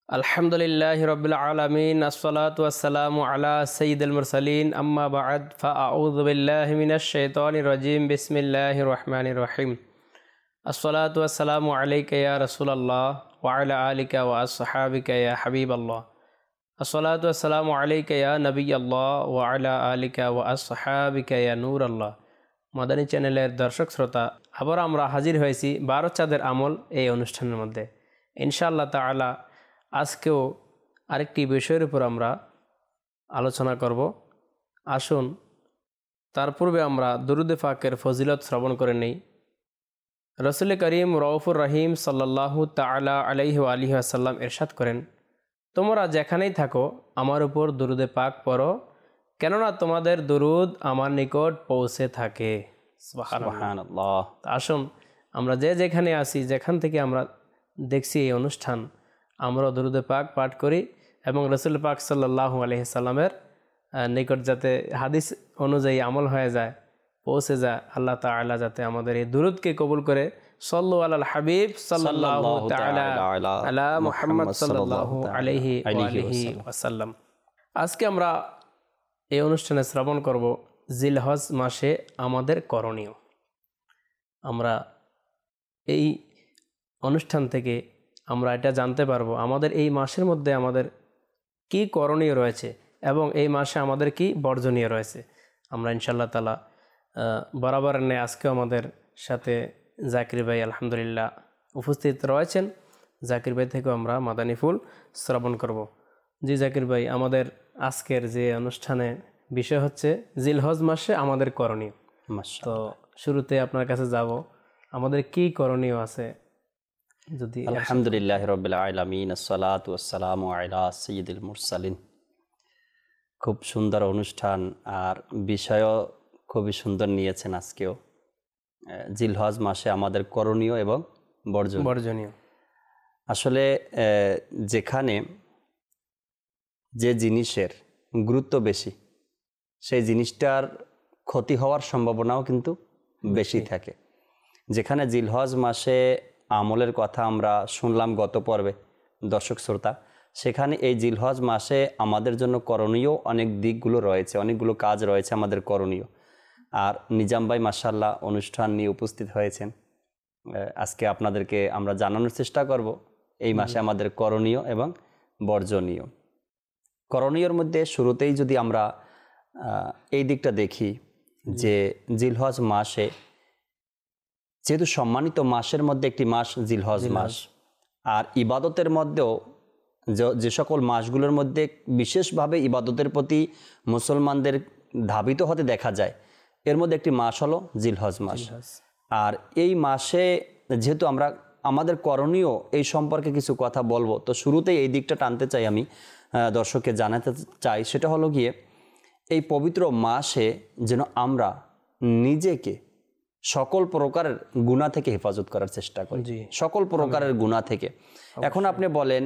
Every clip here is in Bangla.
আলহামদুলিল্লাহি রাব্বিল আলামিন আসসালাতু ওয়াসসালামু আলা সাইয়্যিদিল মুরসালিন আম্মা বা'দ ফাআউযু বিল্লাহি মিনাশ শাইতানির রাজিম বিসমিল্লাহির রহমানির রহিম আসসালাতু ওয়াসসালামু আলাইকা ইয়া রাসূলুল্লাহ ওয়া আলা আলিকা ওয়া আসহাবিকা ইয়া হাবিবাল্লাহ আসসালাতু ওয়াসসালামু আলাইকা ইয়া নবিয়াল্লাহ ওয়া আলা আলিকা ওয়া আসহাবিকা ইয়া নূরাল্লাহ। মাদানী চ্যানেলের দর্শক শ্রোতা, আবার আমরা হাজির হয়েছি 12 চাঁদের আমল এই অনুষ্ঠানের মধ্যে। ইনশাআল্লাহ তাআলা আজকেও আরেকটি বিষয়ের উপর আমরা আলোচনা করব। আসুন তার পূর্বে আমরা দুরূদে পাকের ফজিলত শ্রবণ করে নেই। রসুল করিম রউফুর রহিম সাল্লাল্লাহু তাআলা আলাইহি ওয়া আলিহি ওয়াসাল্লাম ইরশাদ করেন, তোমরা যেখানেই থাকো আমার উপর দুরূদে পাক পড়ো, কেননা তোমাদের দুরূদ আমার নিকট পৌঁছে থাকে। সুবহানাল্লাহ। আসুন আমরা যেখানে আছি, যেখান থেকে আমরা দেখছি এই অনুষ্ঠান, আমরা দুরূদে পাক পাঠ করি এবং রসুল পাক সাল্লাল্লাহু আলাইহি সাল্লামের নিকট যাতে হাদিস অনুযায়ী আমল হয়ে যায়, পৌঁছে যায়। আল্লাহ তাআলা যাতে আমাদের এই দুরূদকে কবুল করে। সাল্লু আলাল হাবিব সাল্লাল্লাহু তাআলা আলা মুহাম্মদ সাল্লাল্লাহু আলাইহি ওয়াসাল্লাম। আজকে আমরা এই অনুষ্ঠানে শ্রবণ করব জিলহজ মাসে আমাদের করণীয়। আমরা এই অনুষ্ঠান থেকে আমরা এটা জানতে পারবো আমাদের এই মাসের মধ্যে আমাদের কি করণীয় রয়েছে এবং এই মাসে আমাদের কি বর্জনীয় রয়েছে। আমরা ইনশাআল্লাহ তাআলা বরাবরের ন্যায় আজকেও আমাদের সাথে জাকির ভাই আলহামদুলিল্লাহ উপস্থিত রয়েছেন। জাকির ভাই থেকেও আমরা মাদানী ফুল শ্রবণ করব। জি জাকির ভাই, আমাদের আজকের যে অনুষ্ঠানে বিষয় হচ্ছে জিলহজ মাসে আমাদের করণীয়। তো শুরুতে আপনার কাছে যাব, আমাদের কি করণীয় আছে যদি। আলহামদুলিল্লাহি রাব্বিল আলামিন আসসালাতু ওয়াসসালামু আলা সাইয়্যিদিল মুরসালিন। খুব সুন্দর অনুষ্ঠান আর বিষয়ও খুবই সুন্দর নিয়েছেন আজকেও। জিলহজ মাসে আমাদের করণীয় এবং বর্জনীয়। আসলে যেখানে যে জিনিসের গুরুত্ব বেশি, সেই জিনিসটার ক্ষতি হওয়ার সম্ভাবনাও কিন্তু বেশি থাকে। যেখানে জিলহজ মাসে আমলের কথা আমরা শুনলাম গত পর্বে দর্শক শ্রোতা, সেখানে এই জিলহজ মাসে আমাদের জন্য করণীয় অনেক দিকগুলো রয়েছে, অনেকগুলো কাজ রয়েছে আমাদের করণীয়। আর নিজাম ভাই মাশাআল্লাহ অনুষ্ঠান নিয়ে উপস্থিত হয়েছেন। আজকে আপনাদেরকে আমরা জানানোর চেষ্টা করব এই মাসে আমাদের করণীয় এবং বর্জনীয়। করণীয়র মধ্যে শুরুতেই যদি আমরা এই দিকটা দেখি যে জিলহজ মাসে, যেহেতু সম্মানিত মাসের মধ্যে একটি মাস জিলহজ মাস, আর ইবাদতের মধ্যেও যে সকল মাসগুলোর মধ্যে বিশেষভাবে ইবাদতের প্রতি মুসলমানদের ধাবিত হতে দেখা যায়, এর মধ্যে একটি মাস হলো জিলহজ মাস। আর এই মাসে যেহেতু আমরা আমাদের করণীয় এই সম্পর্কে কিছু কথা বলবো, তো শুরুতেই এই দিকটা টানতে চাই, আমি দর্শককে জানাতে চাই, সেটা হলো গিয়ে এই পবিত্র মাসে যেন আমরা নিজেকে সকল প্রকারের গুনাহ থেকে হেফাজত করার চেষ্টা করি, সকল প্রকারের গুনাহ থেকে। এখন আপনি বলেন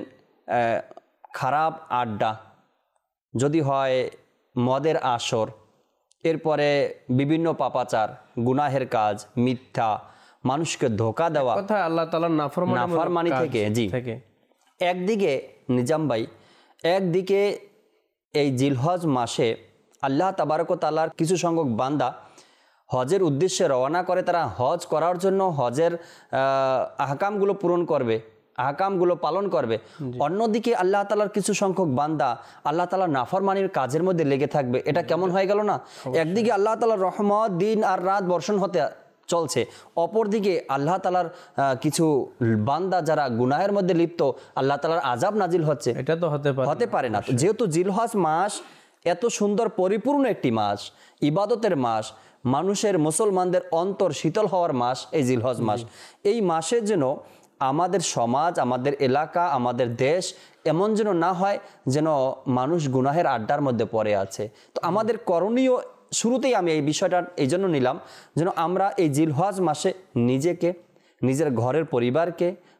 খারাপ আড্ডা যদি হয়, মদের আসর, এরপরে বিভিন্ন পাপাচার, গুনাহের কাজ, মিথ্যা, মানুষকে ধোঁকা দেওয়া, আল্লাহ তাআলার নাফরমানি থেকে। জি, একদিকে নিজাম ভাই, একদিকে এই জিলহজ মাসে আল্লাহ তাবারক ওয়া তাআলার কিছু সংখ্যক বান্দা হজের উদ্দেশ্যে রওনা করে, তারা হজ করার জন্য হজের আহকামগুলো পূরণ করবে, আহকামগুলো পালন করবে। অন্যদিকে আল্লাহ তাআলার কিছু সংখ্যক বান্দা আল্লাহ তাআলার নাফরমানির কাজের মধ্যে লেগে থাকবে। এটা কেমন হয়ে গেল না? একদিকে আল্লাহ তাআলার রহমত দিন আর রাত বর্ষণ হতে চলছে, অপরদিকে আল্লাহ তাআলার কিছু বান্দা যারা গুনাহের মধ্যে লিপ্ত, আল্লাহ তাআলার আযাব নাজিল হচ্ছে। এটা তো হতে পারে না। যেহেতু জিলহজ মাস এত সুন্দর পরিপূর্ণ একটি মাস, ইবাদতের মাস, মানুষের মুসলমানদের অন্তর শীতল হওয়ার মাস এই জিলহজ মাস। এই মাসে যেন আমাদের সমাজ, আমাদের এলাকা, আমাদের দেশ এমন যেন না হয় যেন মানুষ গুনাহের আড্ডার মধ্যে পড়ে আছে। তো আমাদের করণীয়, শুরুতেই আমি এই বিষয়টা এই জন্য নিলাম যেন আমরা এই জিলহজ মাসে নিজেকে, নিজের ঘরের পরিবারকে,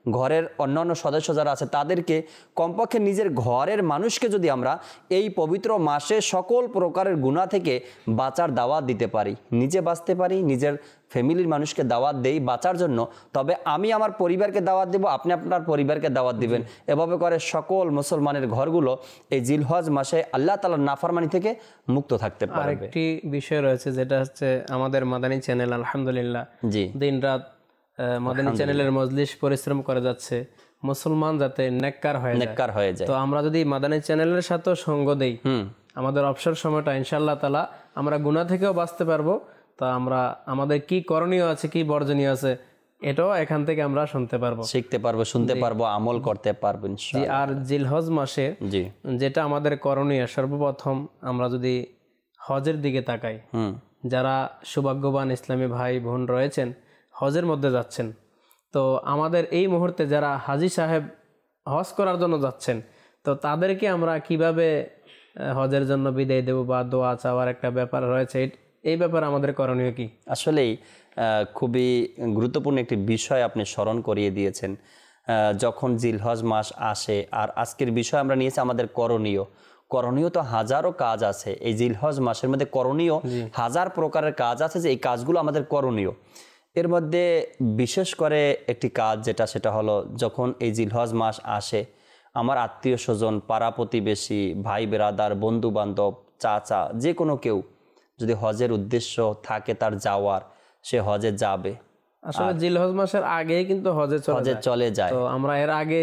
ঘরের অন্যান্য সদস্য যারা আছে তাদেরকে, কমপক্ষে নিজের ঘরের মানুষকে যদি আমরা এই পবিত্র মাসে সকল প্রকারের গুনাহ থেকে বাঁচার দাওয়াত দিতে পারি, নিজে বাঁচতে পারি, নিজের ফ্যামিলির মানুষকে দাওয়াত দেই বাঁচার জন্য, তবে আমি আমার পরিবারকে দাওয়াত দেব, আপনি আপনার পরিবারকে দাওয়াত দিবেন। এভাবে করে সকল মুসলমানের ঘরগুলো এই জিলহজ মাসে আল্লাহ তাআলার নাফরমানি থেকে মুক্ত থাকতে পারবে। আরেকটি বিষয় রয়েছে যেটা হচ্ছে আমাদের মাদানী চ্যানেল আলহামদুলিল্লাহ জি দিনরাত মাদানী চ্যানেলের মজলিস পরিশ্রম করে যাচ্ছে মুসলমান যাতে নেককার হয়ে যায়। তো আমরা যদি মাদানী চ্যানেলের সাথে সঙ্গ দেই, আমাদের অবসর সময়টা ইনশাআল্লাহ তাআলা আমরা গুনাহ থেকেও বাঁচতে পারবো। তো আমরা আমাদের কি করণীয় আছে, কি বর্জনীয় আছে, এটাও এখান থেকে আমরা শুনতে পারবো, শিখতে পারবো, শুনতে পারবো, আমল করতে পারবো ইনশাআল্লাহ। আর জিলহজ মাসে যেটা আমাদের করণীয়, সর্বপ্রথম আমরা যদি হজের দিকে তাকাই, যারা সৌভাগ্যবান ইসলামী ভাই বোন রয়েছেন হজের মধ্যে যাচ্ছেন, তো আমাদের এই মুহূর্তে যারা হাজী সাহেব হজ করার জন্য যাচ্ছেন, তো তাদেরকে আমরা কিভাবে হজের জন্য বিদায় দেব বা দোয়া চাওয়ার একটা ব্যাপার রয়েছে, এই ব্যাপারে আমাদের করণীয় কি? আসলেই খুবই গুরুত্বপূর্ণ একটি বিষয় আপনি স্মরণ করিয়ে দিয়েছেন। যখন জিলহজ মাস আসে, আর আজকের বিষয় আমরা নিয়েছি আমাদের করণীয় তো হাজারো কাজ আছে এই জিলহজ মাসের মধ্যে, করণীয় হাজার প্রকারের কাজ আছে, যে এই কাজগুলো আমাদের করণীয়। এর মধ্যে বিশেষ করে একটি কাজ সেটা হলো, যখন এই জিলহজ মাস আসে, আমার আত্মীয় স্বজন, পাড়া প্রতিবেশী, ভাই বেরাদার, বন্ধু বান্ধব, চাচা, যে কোনো কেউ যদি হজের উদ্দেশ্য থাকে তার যাওয়ার, সে হজে যাবে। আসলে জিলহজ মাসের আগেই কিন্তু হজে চলে যায়, তো আমরা এর আগে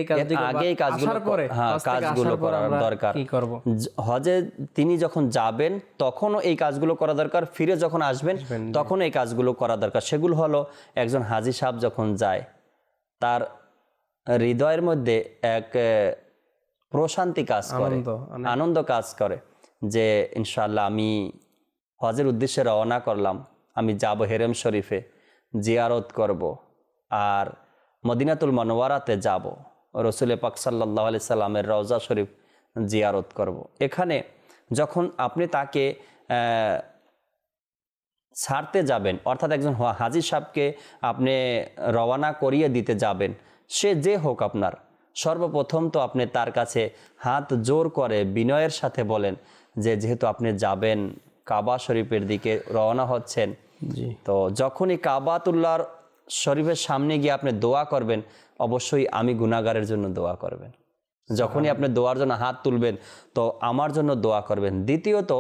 কাজগুলো করা দরকার। হজে তিনি যখন যাবেন তখনও এই কাজগুলো করা দরকার, ফিরে যখন আসবেন তখন এই কাজগুলো করা দরকার। সেগুলো হলো, একজন হাজী সাহেব যখন যায় তার হৃদয়ের মধ্যে এক প্রশান্তি কাজ করে, আনন্দ কাজ করে, যে ইনশাআল্লাহ আমি হজের উদ্দেশ্যে রওনা করলাম, আমি যাব হেরেম শরীফে জিয়ারত করব, আর মদিনাতুল মুনাওয়ারাতে যাব, রাসূল পাক সাল্লাল্লাহু আলাইহি সাল্লামের রওজা শরীফ জিয়ারত করব। এখানে যখন আপনি তাকে ছাড়তে যাবেন, অর্থাৎ একজন হাজী সাহেবকে আপনি রওনা করিয়ে দিতে যাবেন, সে যে হোক আপনার, সর্বপ্রথম তো আপনি তার কাছে হাত জোর করে বিনয়ের সাথে বলেন যে যেহেতু আপনি যাবেন কাবা শরীফের দিকে রওনা হচ্ছেন, তো যখনই কাবাতুল্লাহর শরীফের সামনে গিয়ে আপনি দোয়া করবেন, অবশ্যই আমি গুনাহগারের জন্য দোয়া করবেন। যখনই আপনি দোয়ার জন্য হাত তুলবেন তো আমার জন্য দোয়া করবেন। দ্বিতীয়ত,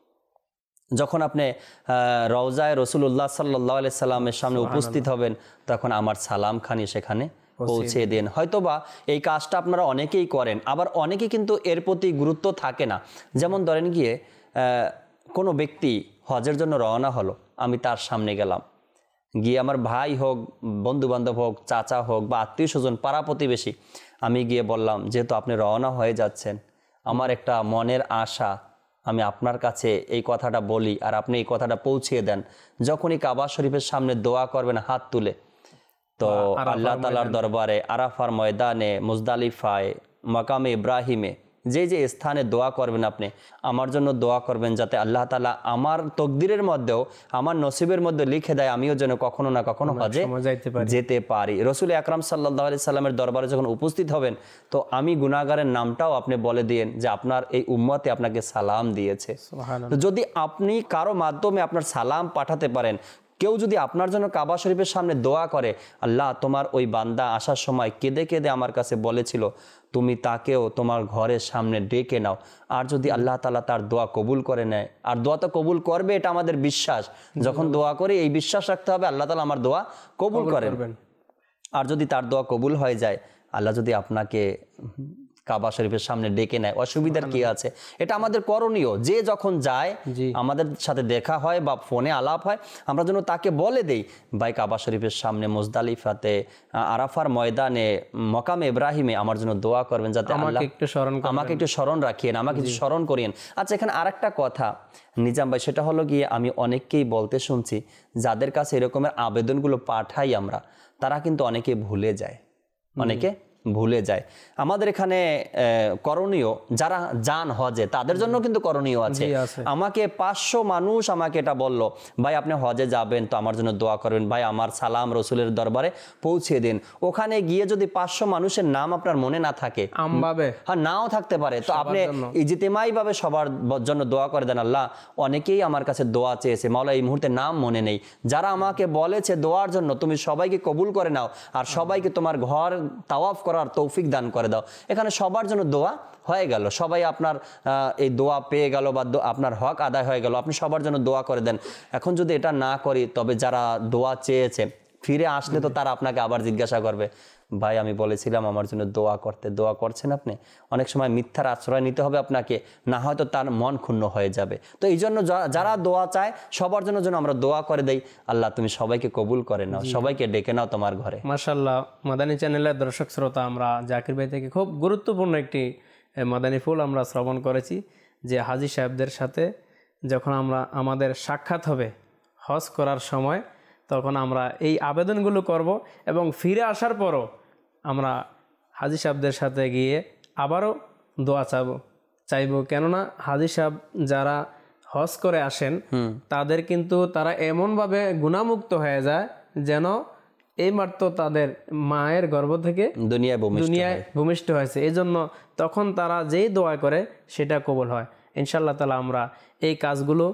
যখন আপনি রওজায় রাসূলুল্লাহ সাল্লাল্লাহু আলাইহি সাল্লামের সামনে উপস্থিত হবেন, তখন আমার সালাম খানি সেখানে পৌঁছে দেন। হয়তোবা এই কাজটা আপনারা অনেকেই করেন, আবার অনেকে কিন্তু এর প্রতি গুরুত্ব থাকে না। যেমন ধরেন গিয়ে কোনো ব্যক্তি হজের জন্য রওনা হলো, আমি তার সামনে গেলাম, গিয়ে আমার ভাই হোক, বন্ধু বান্ধব হোক, চাচা হোক বা আত্মীয় স্বজন, পাড়া প্রতিবেশী, আমি গিয়ে বললাম যেহেতু আপনি রওনা হয়ে যাচ্ছেন, আমার একটা মনের আশা, আমি আপনার কাছে এই কথাটা বলি আর আপনি এই কথাটা পৌঁছিয়ে দেন। যখনই কাবা শরীফের সামনে দোয়া করবেন হাত তুলে, তো আল্লাহ তাআলার দরবারে, আরাফার ময়দানে, মুজদালিফায়, মাকামে ইব্রাহিমে, যে যে স্থানে দোয়া করবেন, আপনি আমার জন্য দোয়া করবেন যাতে আল্লাহ তাআলা আমার তকদিরের মধ্যেও, আমার নসিবের মধ্যে লিখে দেয় আমিও যেন কখনো না কখনো হজে যেতে পারি। রাসূল আকরাম সাল্লাল্লাহু আলাইহি সাল্লামের দরবারে যখন উপস্থিত হবেন, তো আমি গুনাহগারের নামটাও আপনি বলে দিয়েন যে আপনার এই উম্মতে আপনাকে সালাম দিয়েছে। তো যদি আপনি কারো মাধ্যমে আপনার সালাম পাঠাতে পারেন, কেউ যদি আপনার জন্য কাবা শরীফের সামনে দোয়া করে, আল্লাহ তোমার ওই বান্দা আসার সময় কেঁদে কেঁদে আমার কাছে বলেছিল তুমি তাকেও তোমার ঘরের সামনে ডেকে নাও, আর যদি আল্লাহ তাআলা তার দোয়া কবুল করে নেয়, আর দোয়া তো কবুল করবে এটা আমাদের বিশ্বাস, যখন দোয়া করি এই বিশ্বাস রাখতে হবে আল্লাহ তাআলা আমার দোয়া কবুল করবেন। আর যদি তার দোয়া কবুল হয়ে যায়, আল্লাহ যদি আপনাকে কাবা শরীফের সামনে ডেকে নেয়, অসুবিধার কি আছে? এটা আমাদের করণীয়। যে যখন যায়, আমাদের সাথে দেখা হয় বা ফোনে আলাপ হয়, আমরা যেন তাকে বলে দেই ভাই কাবা শরীফের সামনে, মুজদালিফাতে, আরাফার ময়দানে, মকামে ইব্রাহিমে আমার জন্য দোয়া করবেন যাতে আল্লাহ আমাকে একটু স্মরণ রাখিয়েন, আমাকে একটু স্মরণ করিয়েন। আচ্ছা, এখানে আরেকটা কথা নিজাম ভাই, সেটা হলো গিয়ে আমি অনেককেই বলতে শুনছি, যাদের কাছে এরকমের আবেদনগুলো পাঠাই আমরা, তারা কিন্তু অনেকে ভুলে যায়, অনেকে ভুলে যায়। আমাদের এখানে করণীয়, যারা যান হজে তাদের জন্য কিন্তু করণীয় আছে। আমাকে 500 মানুষ আমাকে এটা বলল, ভাই আপনি হজে যাবেন তো আমার জন্য দোয়া করবেন, ভাই আমার সালাম রসুলের দরবারে পৌঁছে দিন। ওখানে গিয়ে যদি 500 মানুষের নাম আপনার মনে না থাকে, হ্যাঁ নাও থাকতে পারে, তো আপনি ইজতিমাই ভাবে সবার জন্য দোয়া করে দেন। আল্লাহ অনেকেই আমার কাছে দোয়া চেয়েছে, মাওলা এই মুহূর্তে নাম মনে নেই, যারা আমাকে বলেছে দোয়ার জন্য তুমি সবাইকে কবুল করে নাও আর সবাইকে তোমার ঘর তাওয়াফ করার তৌফিক দান করে দাও। এখানে সবার জন্য দোয়া হয়ে গেল, সবাই আপনার এই দোয়া পেয়ে গেল বা আপনার হক আদায় হয়ে গেল, আপনি সবার জন্য দোয়া করে দেন। এখন যদি এটা না করি, তবে যারা দোয়া চেয়েছে ফিরে আসলে তো তারা আপনাকে আবার জিজ্ঞাসা করবে, ভাই আমি বলেছিলাম আমার জন্য দোয়া করতে, দোয়া করছেন আপনি? অনেক সময় মিথ্যার আশ্রয় নিতে হবে আপনাকে, না হয়তো তার মন ক্ষুণ্ণ হয়ে যাবে। তো এই জন্য যারা দোয়া চায় সবার জন্য যেন আমরা দোয়া করে দেই, আল্লাহ তুমি সবাইকে কবুল করে নাও, সবাইকে ডেকে নাও তোমার ঘরে। মাশাআল্লাহ, মাদানী চ্যানেলের দর্শক শ্রোতা, আমরা জাকির ভাই থেকে খুব গুরুত্বপূর্ণ একটি মাদানী ফুল আমরা শ্রবণ করেছি, যে হাজী সাহেবদের সাথে যখন আমাদের সাক্ষাৎ হবে হজ করার সময়, তখন আমরা এই আবেদনগুলো করব এবং ফিরে আসার পরও আমরা হাজী সাহেবদের সাথে গিয়ে আবারও দোয়া চাইবো। কেননা হাজী সাহেব যারা হজ করে আসেন তাদের কিন্তু তারা এমনভাবে গুণামুক্ত হয়ে যায় যেন এইমাত্র তাদের মায়ের গর্ভ থেকে দুনিয়ায় ভূমিষ্ঠ হয়েছে। এই জন্য তখন তারা যেই দোয়া করে সেটা কবুল হয়। ইনশাআল্লাহ তাআলা আমরা এই কাজগুলো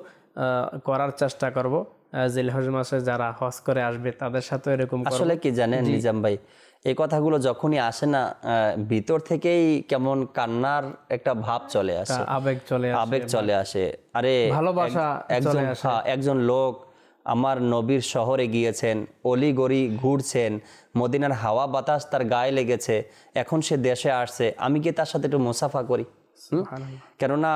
করার চেষ্টা করব। জিলহজ মাসে যারা হজ করে আসবে তাদের সাথে এরকম। আসলে কি জানেন নিজাম ভাই, এই কথাগুলো যখনই আসে না, ভিতর থেকেই কেমন কান্নার একটা ভাব চলে আসে, আবেগ চলে আসে। আরে ভালোবাসা একজন লোক আমার নবীর শহরে গিয়েছেন, অলি গলি ঘুরছেন, মদিনার হাওয়া বাতাস তার গায়ে লেগেছে, এখন সে দেশে আসছে, আমি কি তার সাথে একটু মুসাফা করি? কেননা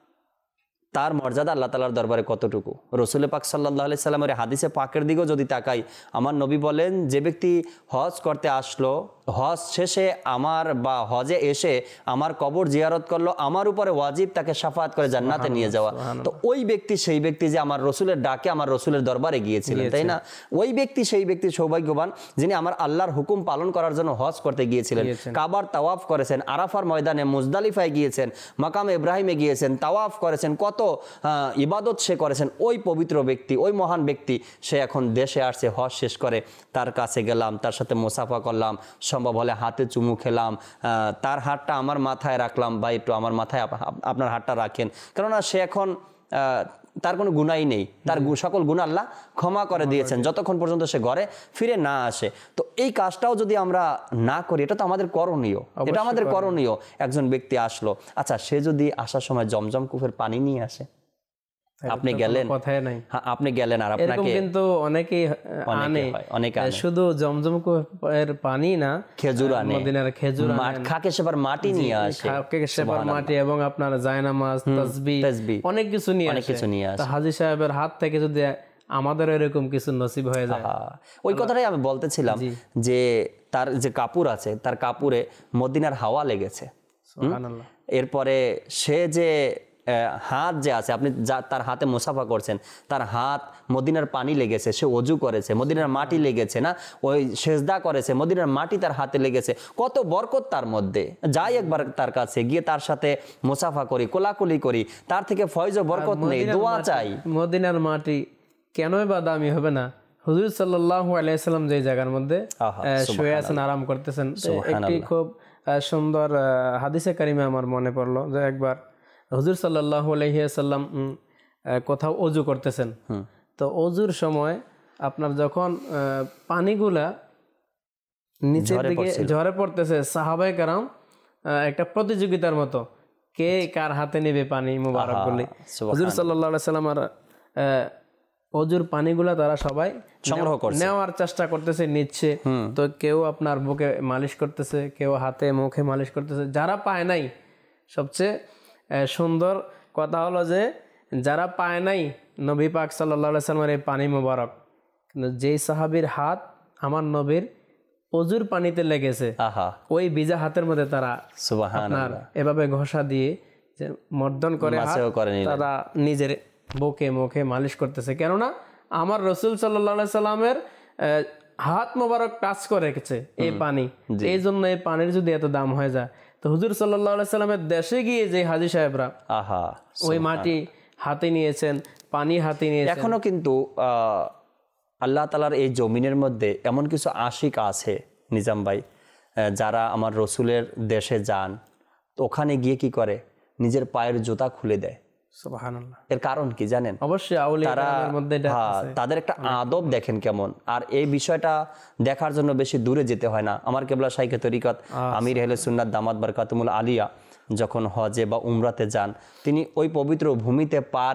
তার মর্যাদা আল্লাহ তাআলার দরবারে কতটুকু। রসুল পাক সাল্লাল্লাহু আলাইহি সাল্লামের হাদিসে পাকের দিকেও যদি তাকাই, আমার নবী বলেন, যে ব্যক্তি হজ করতে আসলো, হজ শেষে আমার বা হজে এসে আমার কবর জিয়ারত করলো, আমার উপরে ওয়াজিব তাকে শাফাআত করে জান্নাতে নিয়ে যাওয়া। তো ওই ব্যক্তি সেই ব্যক্তি যে আমার রসুলের ডাকে আমার রসুলের দরবারে গিয়েছিলেন, তাই না? ওই ব্যক্তি সেই ব্যক্তি সৌভাগ্যবান যিনি আমার আল্লাহর হুকুম পালন করার জন্য হজ করতে গিয়েছিলেন, কাবার তাওয়াফ করেছেন, আরাফার ময়দানে মুজদালিফায় গিয়েছেন, মাকামে ইব্রাহিমে গিয়েছেন, তাওয়াফ করেছেন, কত ইবাদত সে করেছেন। ওই পবিত্র ব্যক্তি, ওই মহান ব্যক্তি, সে এখন দেশে আসছে, হজ শেষ করে তার কাছে গেলাম, তার সাথে মুসাফা করলাম, সম্ভব হলে হাতে চুমু খেলাম, তার হাতটা আমার মাথায় রাখলাম, বা একটু আমার মাথায় আপনার হাতটা রাখেন, কেননা সে এখন তার কোনো গুনাই নেই, তার সকল গুনাহ আল্লাহ ক্ষমা করে দিয়েছেন যতক্ষণ পর্যন্ত সে ঘরে ফিরে না আসে। তো এই কাজটাও যদি আমরা না করি, এটা তো আমাদের করণীয়, এটা আমাদের করণীয়। একজন ব্যক্তি আসলো, আচ্ছা সে যদি আসার সময় জমজম কূপের পানি নিয়ে আসে, আপনি গেলেন, আপনি গেলেন, আর আপনাকে কিন্তু অনেকে শুধু জমজম কূপের পানি না, খেজুর আনে, মদিনার খেজুর, খাকে সেবার মাটি নিয়ে আসে, খাকে সেবার মাটি এবং আপনার জায়নামাজ, তাসবিহ, অনেক কিছু নিয়ে আসে। হাজী সাহেবের হাত থেকে যদি আমাদের এরকম কিছু নসিব হয়ে যায়, ওই কথাটাই আমি বলতেছিলাম, যে তার যে কাপড় আছে, তার কাপড়ে মদিনার হাওয়া লেগেছে। এরপরে সে যে হাত যে আছে, আপনি তার হাতে মুসাফা করছেন, তার হাত মদিনার পানি লেগেছে, সে ওযু করেছে, মদিনার মাটি লেগেছে, না ওই সেজদা করেছে, মদিনার মাটি তার হাতে লেগেছে, কত বরকত তার মধ্যে। যাই একবার তার কাছে গিয়ে তার সাথে মুসাফা করি, কোলাকুলি করি, তার থেকে ফয়জ ও বরকত নেই, দোয়া চাই। মদিনার মাটি কেনই বা দামি হবে না? হুজুর সাল্লাল্লাহু আলাইহি সাল্লাম যে জায়গার মধ্যে শুয়ে আছেন, আরাম করতেছেন, একটি খুব সুন্দর হাদিসে কারিমে আমার মনে পড়লো, যে একবার হুজুর সাল্লাল্লাহু আলাইহি সাল্লাম কোথাও ওযু করতেছেন, তো ওযুর সময় আপনার যখন পানিগুলা নিচের দিকে ঝরে পড়তেছে, সাহাবায়ে কেরাম একটা প্রতিযোগিতার মতো কে কার হাতে নেবে পানি মুবারক গুলি। হুজুর সাল্লাল্লাহু আলাইহি সাল্লাম আর ওযুর পানিগুলা তারা সবাই সংগ্রহ করছে, নেওয়ার চেষ্টা করতেছে, নিচ্ছে। তো কেউ আপনার বুকে মালিশ করতেছে, কেউ হাতে মুখে মালিশ করতেছে। যারা পায় নাই, সবচেয়ে সুন্দর কথা হলো যে যারা পায় নাই নবী পাক সাল্লাল্লাহু আলাইহি সাল্লামের এই পানি মুবারক, কিন্তু যেই সাহাবীর হাত আমার নবীর ওযুর পানিতে লেগেছে, ওই ভিজা হাতের মধ্যে তারা সুবহানাল্লাহ এভাবে ঘষা দিয়ে যে মর্দন করে তারা নিজের বুকে মুখে মালিশ করতেছে। কেননা আমার রাসূল সাল্লাল্লাহু আলাইহি সাল্লামের হাত মোবারক টাচ করে রেখেছে এই পানি, এই জন্য এই পানির যদি এত দাম হয়ে যায়, তো হুজুর সাল্লাল্লাহু আলাইহি সাল্লামের দেশে গিয়ে যে হাজী সাহেবরা আহা ওই মাটি হাতে নিয়েছেন, পানি হাতে নিয়েছেন। এখনো কিন্তু আল্লাহ তাআলার এই জমিনের মধ্যে এমন কিছু আশিক আছে নিজাম ভাই, যারা আমার রসুলের দেশে যান, তো ওখানে গিয়ে কি করে, নিজের পায়ের জুতা খুলে দেয়। সুবহানাল্লাহ। এর কারণ কি জানেন? অবশ্যই আউলিয়া কেরামের মধ্যে এটা আছে। তাদের একটা আদব দেখেন কেমন। আর এই বিষয়টা দেখার জন্য বেশি দূরে যেতে হয় না। আমার কেবলা শাইখে তরিকত আমির আহলে সুন্নাত দামাত বারকাতুমুল আলিয়া যখন হজে বা উমরাতে যান, তিনি ওই পবিত্র ভূমিতে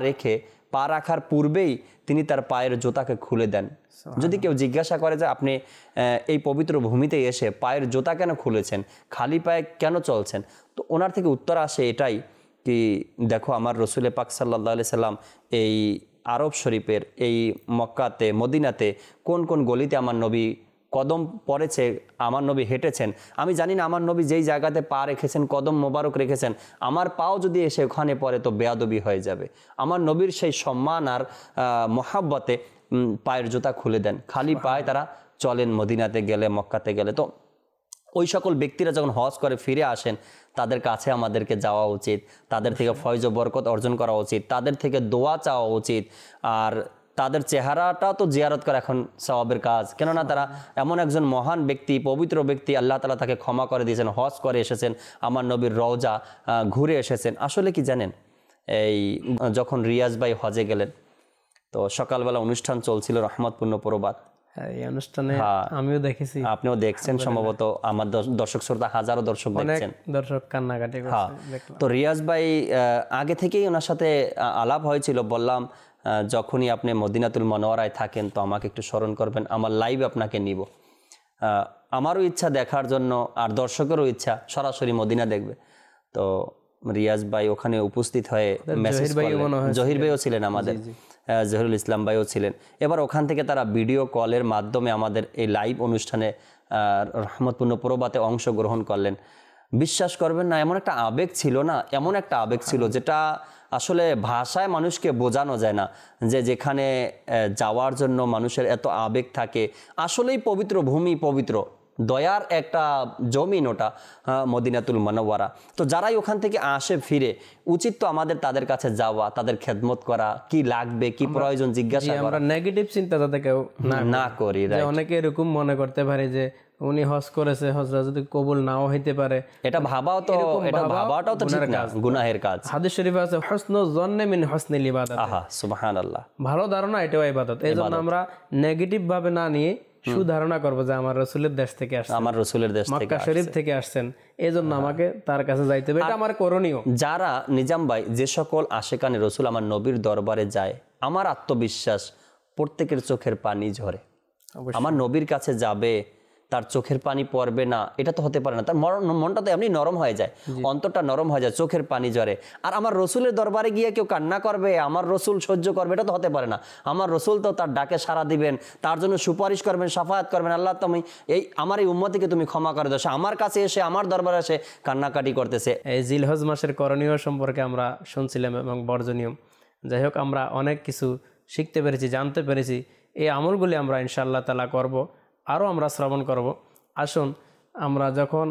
পা রাখার পূর্বেই তিনি তার পায়ের জুতাকে খুলে দেন। যদি কেউ জিজ্ঞাসা করে যে আপনি এই পবিত্র ভূমিতে এসে পায়ের জুতা কেন খুলেছেন, খালি পায়ে কেন চলছেন, তো ওনার থেকে উত্তর আসে এটাই কি, দেখো আমার রসুল পাক সাল্লাল্লাহু আলাইহি সাল্লাম এই আরব শরীফের এই মক্কাতে মদিনাতে কোন কোন গলিতে আমার নবী কদম পড়েছে, আমার নবী হেঁটেছেন, আমি জানি না। আমার নবী যেই জায়গাতে পা রেখেছেন, কদম মোবারক রেখেছেন, আমার পাও যদি এসে ওখানে পড়ে তো বেয়াদবি হয়ে যাবে। আমার নবীর সেই সম্মান আর মহাব্বতে পায়ের জুতা খুলে দেন, খালি পায়ে তারা চলেন মদিনাতে গেলে, মক্কাতে গেলে। তো ওই সকল ব্যক্তিরা যখন হজ করে ফিরে আসেন, তাদের কাছে আমাদেরকে যাওয়া উচিত, তাদের থেকে ফয়জ ও বরকত অর্জন করা উচিত, তাদের থেকে দোয়া চাওয়া উচিত। আর তাদের চেহারাটাও তো জিয়ারত করা এখন সওয়াবের কাজ, কেননা তারা এমন একজন মহান ব্যক্তি, পবিত্র ব্যক্তি, আল্লাহ তাআলা তাকে ক্ষমা করে দিয়েছেন, হজ করে এসেছেন, আমার নবীর রওজা ঘুরে এসেছেন। আসলে কি জানেন, এই যখন রিয়াজ ভাই হজে গেলেন, তো সকালবেলা অনুষ্ঠান চলছিল রহমতপূর্ণ প্রবাদ, এই অনুষ্ঠানে আমিও দেখেছি, আপনিও দেখছেন সম্ভবত, আমার দর্শক শ্রোতা হাজারো দর্শক দেখছেন, দর্শক কান্নাকাটি করছে। তো রিয়াজ ভাই আগে থেকেই ওনার সাথে আলাপ হয়েছিল, বললাম যখনই আপনি মদিনাতুল মুনাওয়ারায় থাকেন তো আমাকে একটু স্মরণ করবেন, আমার লাইভ আপনাকে নিব। আমারও ইচ্ছা দেখার জন্য, আর দর্শকেরও ইচ্ছা সরাসরি মদিনা দেখবে। তো রিয়াজ ভাই ওখানে উপস্থিত হয়ে মেসেজ করলেন, জহির ভাইও ছিলেন আমাদের, জহিরুল ইসলাম ভাইও ছিলেন। এবার ওখান থেকে তারা ভিডিও কলের মাধ্যমে আমাদের এই লাইভ অনুষ্ঠানে রহমতপূর্ণ প্রবাতে অংশগ্রহণ করলেন। বিশ্বাস করবেন না, এমন একটা আবেগ ছিল না, এমন একটা আবেগ ছিল যেটা আসলে ভাষায় মানুষকে বোঝানো যায় না, যে যেখানে যাওয়ার জন্য মানুষের এত আবেগ থাকে। আসলেই পবিত্র ভূমি, পবিত্র দয়ার একটা জমিন ওটা, মদিনাতুল মুনাওয়ারা। তো যারাই ওখান থেকে আসে ফিরে, উচিত তো আমাদের তাদের কাছে যাওয়া, তাদের খেদমত করা, কি লাগবে, কি প্রয়োজন জিজ্ঞাসা করা। আমরা নেগেটিভ চিন্তা যাতে কেউ না করি। অনেকে এরকম মনে করতে পারে যে উনি হজ করেছে, হজটা যদি কবুল নাও হইতে পারে, এটা ভাবাটাও তো ঠিক না, গুনাহের কাজ। হাদিস শরীফে আছে হুসনু যন্নি মিন হুসনিল ইবাদাত। আহা সুবহানাল্লাহ, ভালো ধারণা এটাও ইবাদত। এইজন্য আমরা নেগেটিভ ভাবে না নিয়ে সুধারণা করবো যে আমার রসুলের দেশ থেকে আসছেন, আমার রসুলের দেশ থেকে, মক্কা শরীফ থেকে আসছেন, এই জন্য আমাকে তার কাছে যাইতে হবে, এটা আমার করণীয়। যারা নিজাম ভাই, যে সকল আশেকানে রসুল আমার নবীর দরবারে যায়, আমার আত্মবিশ্বাস প্রত্যেকের চোখের পানি ঝরে। আমার নবীর কাছে যাবে, তার চোখের পানি পড়বে না, এটা তো হতে পারে না। তার মনটা তো এমনি নরম হয়ে যায়, অন্তরটা নরম হয়ে যায়, চোখের পানি ঝরে। আর আমার রসুলের দরবারে গিয়ে কেউ কান্না করবে, আমার রসুল সহ্য করবে, এটা তো হতে পারে না। আমার রসুল তো তার ডাকে সাড়া দিবেন, তার জন্য সুপারিশ করবেন, শাফায়াত করবেন, আল্লাহ তুমি আমার এই উম্মতিকে তুমি ক্ষমা করে দাও। আমার কাছে এসে, আমার দরবারে এসে কান্নাকাটি করতেছে। এই জিলহজ মাসের করণীয় সম্পর্কে আমরা শুনছিলাম এবং বর্জনীয়। যাই হোক, আমরা অনেক কিছু শিখতে পেরেছি, জানতে পেরেছি। এই আমলগুলি আমরা ইনশাআল্লাহ তাআলা করব, আরও আমরা শ্রবণ করব। আসুন, আমরা যখন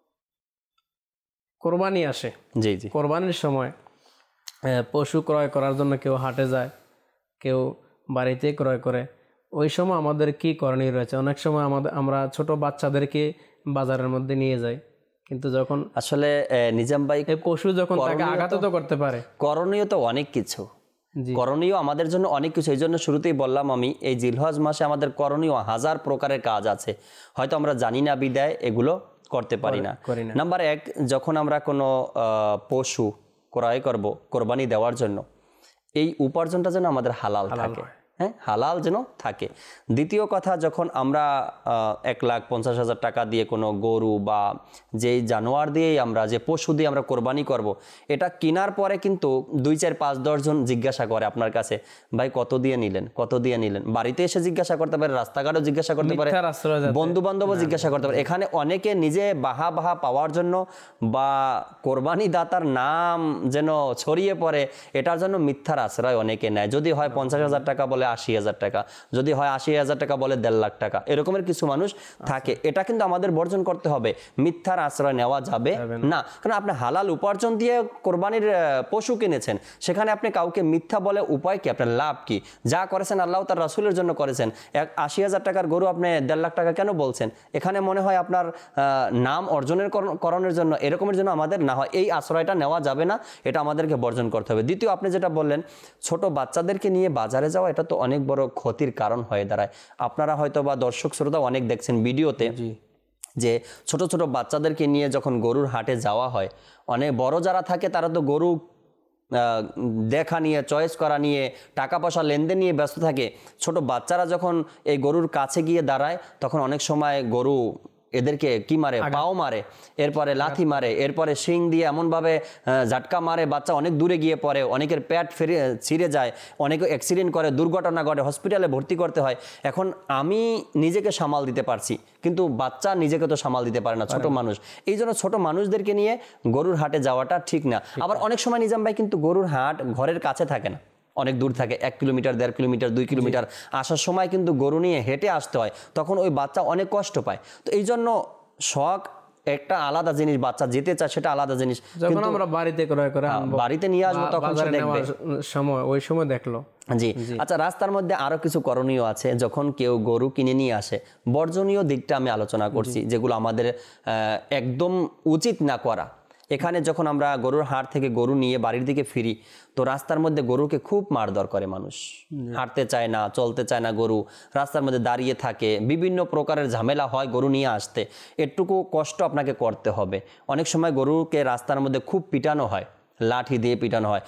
কোরবানি আসে, কোরবানির সময় পশু ক্রয় করার জন্য কেউ হাটে যায়, কেউ বাড়িতে ক্রয় করে, ওই সময় আমাদের কি করণীয় রয়েছে? অনেক সময় আমরা ছোট বাচ্চাদেরকে বাজারের মধ্যে নিয়ে যাই, কিন্তু যখন আসলে নিজাম ভাই, পশু যখন তাকে আঘাত তো করতে পারে, করণীয় তো অনেক কিছু, করণীয় আমাদের জন্য অনেক কিছু। এই জন্য শুরুতেই বললাম আমি, এই জিলহজ মাসে আমাদের করণীয় হাজার প্রকারের কাজ আছে, হয়তো আমরা জানি না বিদায় এগুলো করতে পারি না। নাম্বার 1, যখন আমরা কোনো পশু ক্রয় করব কোরবানি দেওয়ার জন্য, এই উপার্জনটা যেন আমাদের হালাল থাকে, হ্যাঁ, হালাল যেন থাকে। দ্বিতীয় কথা, যখন আমরা 1,50,000 টাকা দিয়ে কোনো গরু বা যেই জানোয়ার দিয়েই আমরা, যে পশু দিয়ে আমরা কোরবানি করব, এটা কেনার পরে কিন্তু 2, 4, 5, 10 জন জিজ্ঞাসা করে আপনার কাছে, ভাই কত দিয়ে নিলেন, কত দিয়ে নিলেন। বাড়িতে এসে জিজ্ঞাসা করতে পারে, রাস্তাঘাটও জিজ্ঞাসা করতে পারে, বন্ধু বান্ধবও জিজ্ঞাসা করতে পারে। এখানে অনেকে নিজে বাহা পাওয়ার জন্য বা কোরবানি দাতার নাম যেন ছড়িয়ে পড়ে, এটার জন্য মিথ্যার আশ্রয় অনেকে নেয়। যদি হয় 50,000 টাকা বলে, 80,000 টাকা, যদি হয় 80,000 টাকা বলে 1.5 লাখ টাকা, এরকমের কিছু মানুষ থাকে। এটা কিন্তু আমাদের বর্জন করতে হবে, মিথ্যার আশ্রয় নেওয়া যাবে না। কারণ আপনি হালাল উপার্জন দিয়ে কোরবানির পশু কিনেছেন, সেখানে আপনি কাউকে মিথ্যা বলে উপায় কি, আপনার লাভ কি? যা করেছেন আল্লাহ তার রাসূলের জন্য করেছেন। 80,000 টাকার গরু আপনি 1.5 লাখ টাকা কেন বলছেন? এখানে মনে হয় আপনার নাম অর্জনের করণের জন্য, এরকমের জন্য আমাদের না হয় এই আশ্রয়টা নেওয়া যাবে না, এটা আমাদেরকে বর্জন করতে হবে। দ্বিতীয়, আপনি যেটা বললেন ছোট বাচ্চাদেরকে নিয়ে বাজারে যাওয়া, এটা তো অনেক বড় ক্ষতির কারণ হয়ে দাঁড়ায়। আপনারা হয়তো বা দর্শক শ্রোতা অনেক দেখছেন ভিডিওতে যে ছোট ছোট বাচ্চাদেরকে নিয়ে যখন গরুর হাটে যাওয়া হয়, অনেক বড় যারা থাকে তারা তো গরু দেখা নিয়ে, চয়েস করা নিয়ে, টাকা পয়সা লেনদেন নিয়ে ব্যস্ত থাকে। ছোট বাচ্চারা যখন এই গরুর কাছে গিয়ে দাঁড়ায়, তখন অনেক সময় গরু এদেরকে কি মারে, পাও মারে, এরপরে লাথি মারে, এরপরে শিং দিয়ে এমনভাবে ঝাটকা মারে, বাচ্চা অনেক দূরে গিয়ে পড়ে, অনেকের পেট ছিঁড়ে যায়, অনেকে অ্যাক্সিডেন্ট করে, দুর্ঘটনা ঘটে, হসপিটালে ভর্তি করতে হয়। এখন আমি নিজেকে সামাল দিতে পারছি, কিন্তু বাচ্চা নিজেকে তো সামাল দিতে পারে না, ছোট মানুষ। এই জন্য ছোট মানুষদেরকে নিয়ে গরুর হাটে যাওয়াটা ঠিক না। আবার অনেক সময় নিজাম ভাই কিন্তু গরুর হাট ঘরের কাছে থাকে না, অনেক দূর থাকে, 1 কিলোমিটার, 1.5 কিলোমিটার, 2 কিলোমিটার। আসার সময় কিন্তু গরু নিয়ে হেঁটে আসতে হয়, তখন ওই বাচ্চা অনেক কষ্ট পায়। তো এই জন্য শখ একটা আলাদা জিনিস, বাচ্চা যেতে চায় সেটা আলাদা জিনিস। যখন আমরা বাড়িতে ক্রয় করে আনবো, বাড়িতে নিয়ে আসবো, তখন সে দেখবে সময়, ওই সময় দেখলো। জি। আচ্ছা, রাস্তার মধ্যে আরো কিছু করণীয় আছে। যখন কেউ গরু কিনে নিয়ে আসে, বর্জনীয় দিকটা আমি আলোচনা করছি, যেগুলো আমাদের একদম উচিত না করা। এখানে যখন আমরা গরুর হাট থেকে গরু নিয়ে বাড়ির দিকে ফিরি, তো রাস্তার মধ্যে গরুকে খুব মারধর করে মানুষ, হাঁটতে চায় না, চলতে চায় না, গরু রাস্তার মধ্যে দাঁড়িয়ে থাকে, বিভিন্ন প্রকারের ঝামেলা হয় গরু নিয়ে আসতে। এটুকু কষ্ট আপনাকে করতে হবে। অনেক সময় গরুকে রাস্তার মধ্যে খুব পিটানো হয়, লাঠি দিয়ে পিটানো হয়,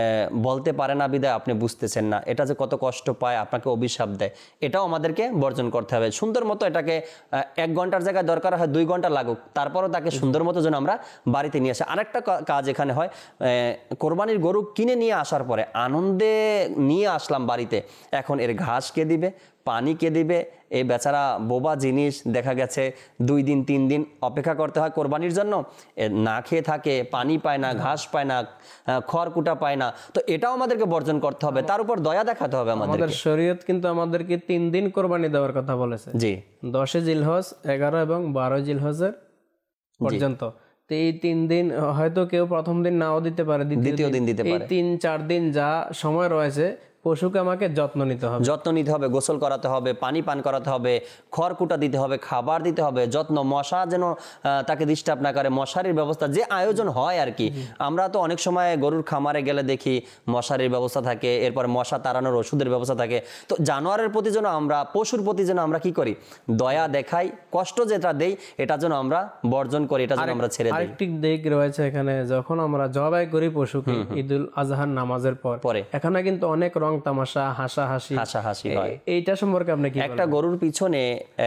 বলতে পারে না বিদায় আপনি বুঝতেছেন না, এটা যে কত কষ্ট পায়, আপনাকে অভিশাপ দেয়। এটাও আমাদেরকে বর্জন করতে হবে। সুন্দর মতো এটাকে 1 ঘন্টার জায়গায় দরকার হয় 2 ঘন্টা লাগুক, তারপরও তাকে সুন্দর মতো যেন আমরা বাড়িতে নিয়ে আসি। আরেকটা কাজ এখানে হয়, কোরবানির গরু কিনে নিয়ে আসার পরে আনন্দে নিয়ে আসলাম বাড়িতে, এখন এর ঘাস কে দিবে, পানি কে দিবে? এই বেচারা বোবা জিনিস, দেখা গেছে 2 দিন 3 দিন অপেক্ষা করতে হয় কোরবানির জন্য, না খেয়ে থাকে, পানি পায় না, ঘাস পায় না, খড়কুটা পায় না। তো এটাও আমাদেরকে বর্জন করতে হবে, তার উপর দয়া দেখাতে হবে আমাদের। শরীয়ত কিন্তু আমাদেরকে 3 দিন কোরবানি দেওয়ার কথা বলেছে। জি, 10 জিলহজ, 11 এবং 12 জিলহজের পর্যন্ত। তো এই 3 দিন হয়তো কেউ প্রথম দিন নাও দিতে পারে, দ্বিতীয় দিন দিতে পারে। এই 3-4 দিন যা সময় রয়েছে, পশুকে আমাকে যত্ন নিতে হবে, গোসল করাতে হবে, পানি পান করাতে হবে, খড়কুটা দিতে হবে, খাবার দিতে হবে, যত্ন, মশা যেন তাকে ডিস্টার্ব না করে, মশারির ব্যবস্থা যে আয়োজন হয় আর কি। আমরা তো অনেক সময় গরুর খামারে গেলে দেখি মশারির ব্যবস্থা থাকে, এরপর মশা তাড়ানোর ওষুধের ব্যবস্থা থাকে। তো জানোয়ারের প্রতি যেন আমরা, পশুর প্রতি যেন আমরা কি করি, দয়া দেখাই, কষ্ট যেটা দেই এটা যেন আমরা বর্জন করি, এটা যেন আমরা ছেড়ে দিই। আরেকটি দিক রয়েছে এখানে, যখন আমরা জবাই করি পশুকে ঈদুল আজহার নামাজের পরে, এখানে কিন্তু অনেক তামাশা, হাসাহাসি হয়। এইটা সম্পর্কে আপনি কি বলবেন? একটা গরুর পিছনে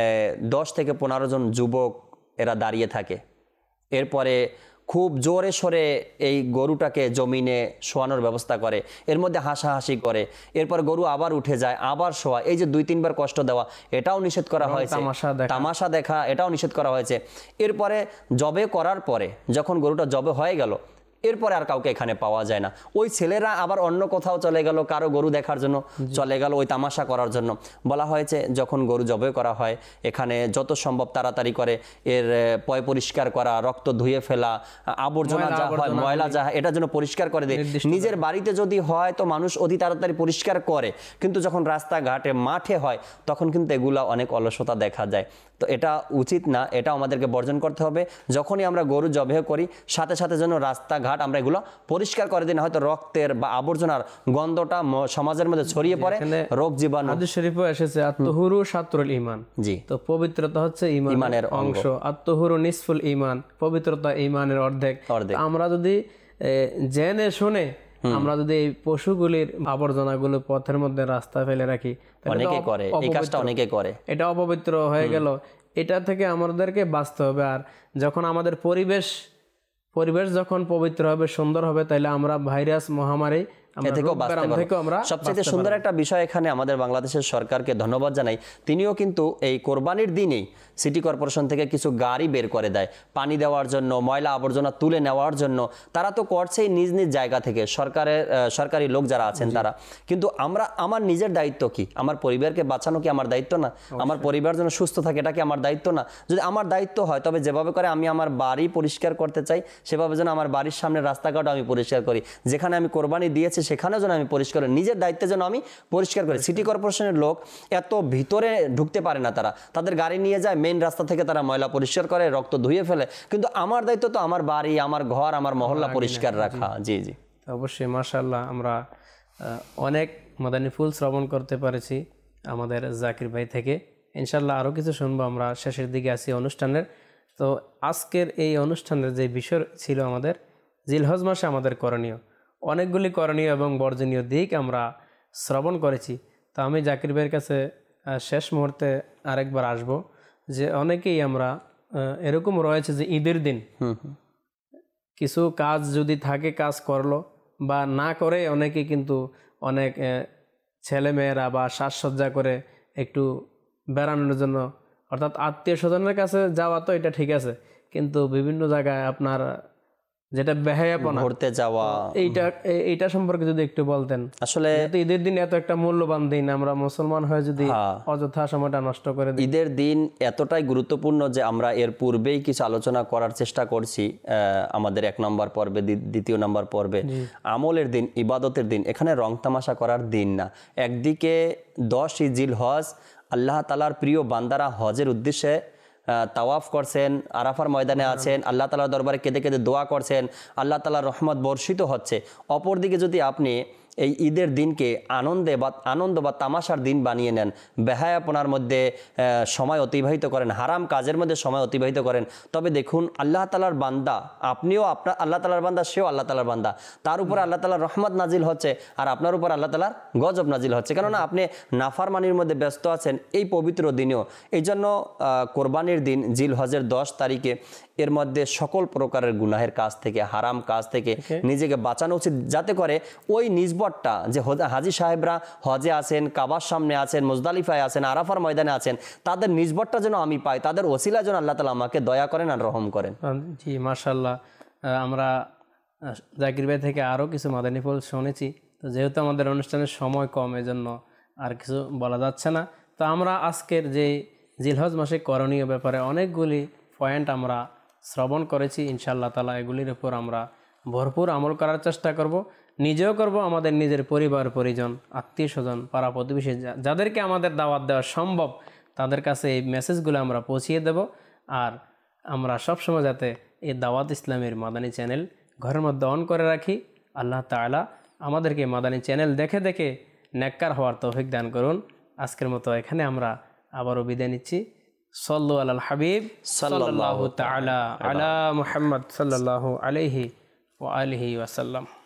10 থেকে 15 জন যুবক এরা দাঁড়িয়ে থাকে, এরপরে খুব জোরে সরে এই গরুটাকে জমিনে শোয়ানোর ব্যবস্থা করে, এর মধ্যে হাসাহাসি করে, এরপর গরু আবার উঠে যায়, আবার শোয়া। এই যে 2-3 বার কষ্ট দেওয়া, এটাও নিষেধ করা হয়েছে। তামাশা দেখা, এটাও নিষেধ করা হয়েছে। এরপরে জবে করার পরে, যখন গরুটা জবে হয়ে গেল, এরপরে আর কাউকে এখানে পাওয়া যায় না। ওই ছেলেরা আবার অন্য কোথাও চলে গেল, কারো গরু দেখার জন্য চলে গেল, ওই তামাশা করার জন্য। বলা হয়েছে যখন গরু জবাই করা হয়, এখানে যত সম্ভব তাড়াতাড়ি করে এর পয় পরিষ্কার করা, রক্ত ধুয়ে ফেলা, আবর্জনা যা হয়, ময়লা যা হয়, এটা যেন পরিষ্কার করে দেয়। নিজের বাড়িতে যদি হয় তো মানুষ অতি তাড়াতাড়ি পরিষ্কার করে, কিন্তু যখন রাস্তাঘাটে, মাঠে হয়, তখন কিন্তু এগুলা অনেক অলসতা দেখা যায়। তো এটা উচিত না, এটা আমাদেরকে বর্জন করতে হবে। যখনই আমরা গরু জবাই করি, সাথে সাথে যেন রাস্তাঘাট আমরা এগুলো পরিষ্কার করে দিই, না হয়তো রক্তের বা আবর্জনার গন্ধটা সমাজের মধ্যে ছড়িয়ে পড়ে, রোগ জীবাণু। হাদিস শরীফে এসেছে আত-তাহুরু শাতরুল ঈমান। জি, তো পবিত্রতা হচ্ছে ঈমানের অংশ। আত-তাহুরু নিসফুল ঈমান, পবিত্রতা ঈমানের অর্ধেক। আমরা যদি জেনে শুনে আমরা যদি এই পশুগুলির আবর্জনাগুলো পথের মধ্যে রাস্তায় ফেলে রাখি, অনেকে করে এই কাজটা, অনেকে করে, এটা অপবিত্র হয়ে গেল। এটা থেকে আমাদেরকে বাঁচতে হবে। আর যখন আমাদের পরিবেশ যখন পবিত্র হবে, সুন্দর হবে, তাহলে আমরা ভাইরাস, মহামারী আমরা থেকেও রোগ বাঁচতে ব্যারাম পারবো। থেকেও আমরা সবচেয়ে বাঁচতে সুন্দর পারবো। একটা বিষয় এখানে আমাদের বাংলাদেশের সরকারকে ধন্যবাদ জানাই, তিনিও কিন্তু এই কোরবানির দিনেই সিটি কর্পোরেশন থেকে কিছু গাড়ি বের করে দেয় পানি দেওয়ার জন্য, ময়লা আবর্জনা তুলে নেওয়ার জন্য। তারা তো করছেই নিজ নিজ জায়গা থেকে, সরকারি লোক যারা আছেন তারা। কিন্তু আমার নিজের দায়িত্ব কি? আমার পরিবারকে বাঁচানো কি আমার দায়িত্ব না? আমার পরিবার যেন সুস্থ থাকে, এটা কি আমার দায়িত্ব না? যদি আমার দায়িত্ব হয়, তবে যেভাবে করে আমি আমার বাড়ি পরিষ্কার করতে চাই, সেভাবে যেন আমার বাড়ির সামনে রাস্তাঘাট আমি পরিষ্কার করি। যেখানে আমি কোরবানি দিয়েছি সেখানেও যেন আমি পরিষ্কার করি, নিজের দায়িত্বে যেন আমি পরিষ্কার করি। সিটি কর্পোরেশনের লোক এত ভিতরে ঢুকতে পারে না, তাদের গাড়ি নিয়ে যায় মেইন রাস্তা থেকে, তারা ময়লা পরিষ্কার করে, রক্ত ধুয়ে ফেলে। কিন্তু আমার দায়িত্ব তো আমার বাড়ি, আমার ঘর, আমার মহল্লা পরিষ্কার রাখা। জি জি, অবশ্যই। মাশাআল্লাহ, আমরা অনেক মাদানী ফুল শ্রবণ করতে পেরেছি আমাদের জাকির ভাই থেকে। ইনশাল্লাহ আরও কিছু শুনবো, আমরা শেষের দিকে আছি অনুষ্ঠানের। তো আজকের এই অনুষ্ঠানের যে বিষয় ছিল আমাদের জিলহজ মাসে আমাদের করণীয়, অনেকগুলি করণীয় এবং বর্জনীয় দিক আমরা শ্রবণ করেছি। তো আমি জাকির ভাইয়ের কাছে শেষ মুহূর্তে আরেকবার আসব, যে অনেকেই আমরা এরকম রয়েছে যে ঈদের দিন কিছু কাজ যদি থাকে কাজ করলো, বা না করে অনেকে কিন্তু অনেক ছেলেমেয়েরা বা সাজসজ্জা করে একটু বেড়ানোর জন্য, অর্থাৎ আত্মীয় স্বজনের কাছে যাওয়া তো এটা ঠিক আছে, কিন্তু বিভিন্ন জায়গায় আপনার যেটা বেহায়াপনা, ঘুরতে যাওয়া, এইটা সম্পর্কে যদি একটু বলতেন। আসলে ঈদের দিন এত একটা মূল্যবান দিন, আমরা মুসলমান হয়ে যদি অযথা সময়টা নষ্ট করে দিই। ঈদের দিন এতটাই গুরুত্বপূর্ণ যে আমরা এর পূর্বেই কিছু আলোচনা করার চেষ্টা করছি আমাদের 1 নম্বর পর্বে, 2 নম্বর পর্বে। আমলের দিন, ইবাদতের দিন, এখানে রং তামাশা করার দিন না। একদিকে 10ই জিলহজ আল্লাহ তাআলার প্রিয় বান্দারা হজের উদ্দেশ্যে তাওয়াফ করছেন, আরাফার ময়দানে আছেন, আল্লাহ তাআলার দরবারে কেঁদে কেঁদে দোয়া করছেন, আল্লাহ তাআলার রহমত বর্ষিত হচ্ছে। অপরদিকে যদি আপনি এই ঈদের দিনকে আনন্দ বা তামাশার দিন বানিয়ে নেন, বেহায়াপনার মধ্যে সময় অতিবাহিত করেন, হারাম কাজের মধ্যে সময় অতিবাহিত করেন, তবে দেখুন আল্লাহ তাআলার বান্দা, আপনিও আপনার আল্লাহ তাআলার বান্দা, সেও আল্লাহ তাআলার বান্দা, তার উপরে আল্লাহ তাআলার রহমত নাজিল হচ্ছে, আর আপনার উপর আল্লাহ তাআলার গজব নাজিল হচ্ছে, কেননা আপনি নাফরমানির মধ্যে ব্যস্ত আছেন এই পবিত্র দিনেও। এই জন্য কোরবানির দিন জিলহজের 10 তারিখে এর মধ্যে সকল প্রকারের গুনাহের কাজ থেকে, হারাম কাজ থেকে নিজেকে বাঁচানো উচিত, যাতে করে ওই নিজবটটা যে হাজি সাহেবরা হজে আছেন, কাবার সামনে আছেন, মুজদালিফায় আছেন, আরাফার ময়দানে আছেন, তাদের নিজবটটা যেন আমি পাই, তাদের ওসিলা যেন আল্লাহ তাআলা আমাকে দয়া করেন আর রহম করেন। জি মাশাআল্লাহ, আমরা জাকির ভাই থেকে আরও কিছু মাদানী ফুল শুনেছি। তো যেহেতু আমাদের অনুষ্ঠানের সময় কম, এজন্য আর কিছু বলা যাচ্ছে না। তো আমরা আজকের যে জিলহজ মাসে করণীয় ব্যাপারে অনেকগুলি পয়েন্ট আমরা শ্রবণ করেছি। ইনশাআল্লাহ তাআলা এগুলির উপর আমরা ভরপুর আমল করার চেষ্টা করব, নিজেও করব, আমাদের নিজের পরিবার পরিজন, আত্মীয় স্বজন, পাড়া প্রতিবেশী যাদেরকে আমাদের দাওয়াত দেওয়া সম্ভব, তাদের কাছে এই মেসেজগুলো আমরা পৌঁছিয়ে দেব। আর আমরা সবসময় যাতে এই দাওয়াত ইসলামের মাদানী চ্যানেল ঘরের মধ্যে অন করে রাখি। আল্লাহ তাআলা আমাদেরকে মাদানী চ্যানেল দেখে দেখে নেককার হওয়ার তৌফিক দান করুন। আজকের মতো এখানে আমরা আবারও বিদায় নিচ্ছি। সাল্লু আলাল হাবিব সাল্লাল্লাহু তাআলা আলা মুহাম্মদ সাল্লাল্লাহু আলাইহি ওয়া আলিহি ওয়াসাল্লাম।